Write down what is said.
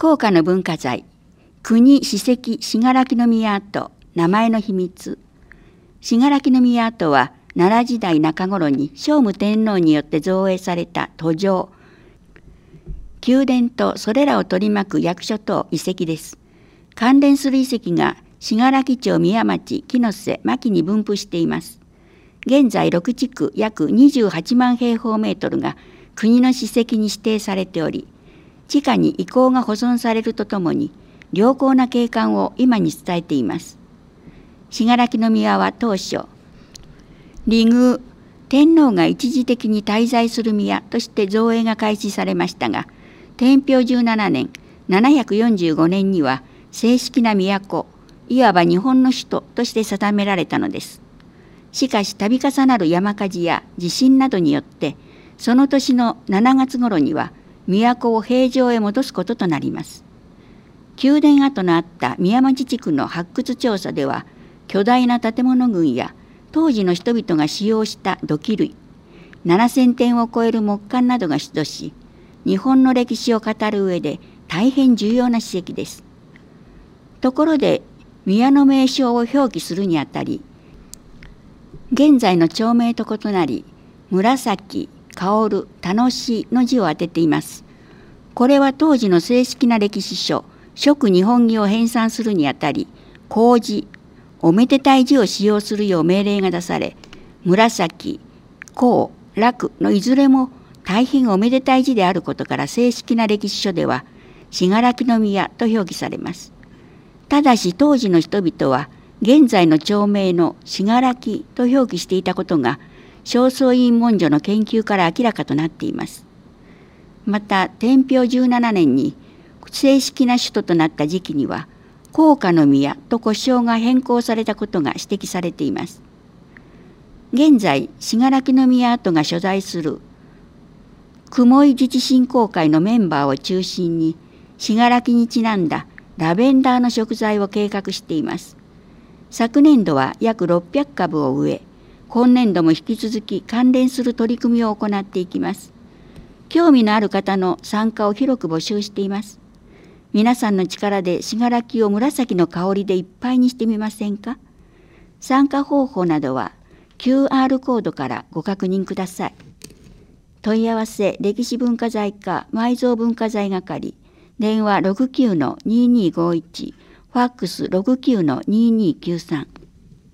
高価の文化財、国史跡信楽宮跡、名前の秘密。信楽宮跡は奈良時代中頃に聖武天皇によって造営された途上、宮殿とそれらを取り巻く役所等遺跡です。関連する遺跡が信楽町宮町木瀬牧に分布しています。現在6地区約28万平方メートルが国の史跡に指定されており、地下に遺構が保存されるとともに良好な景観を今に伝えています。信楽宮は当初、離宮、天皇が一時的に滞在する宮として造営が開始されましたが、天平17年745年には正式な都、いわば日本の首都として定められたのです。しかし度重なる山火事や地震などによって、その年の7月頃には都を平城へ戻すこととなります。宮殿跡のあった宮町地区の発掘調査では、巨大な建物群や当時の人々が使用した土器類、7000点を超える木簡などが出土し、日本の歴史を語る上で大変重要な史跡です。ところで、宮の名称を表記するにあたり、現在の町名と異なり、紫、薫、楽しいの字を当てています。これは当時の正式な歴史書、蜀日本紀を編纂するにあたり、公字、おめでたい字を使用するよう命令が出され、紫、幸、楽のいずれも大変おめでたい字であることから正式な歴史書では、信楽宮と表記されます。ただし当時の人々は、現在の町名の信楽と表記していたことが、正倉院文書の研究から明らかとなっています。また、天平17年に正式な首都となった時期には、高価の宮と呼称が変更されたことが指摘されています。現在、信楽宮跡が所在する雲井自治振興会のメンバーを中心に、信楽にちなんだラベンダーの植栽を計画しています。昨年度は約600株を植え、今年度も引き続き関連する取り組みを行っていきます。興味のある方の参加を広く募集しています。皆さんの力で信楽を紫の香りでいっぱいにしてみませんか？参加方法などは QR コードからご確認ください。問い合わせ歴史文化財課埋蔵文化財係、電話 69-2251、ファックス 69-2293。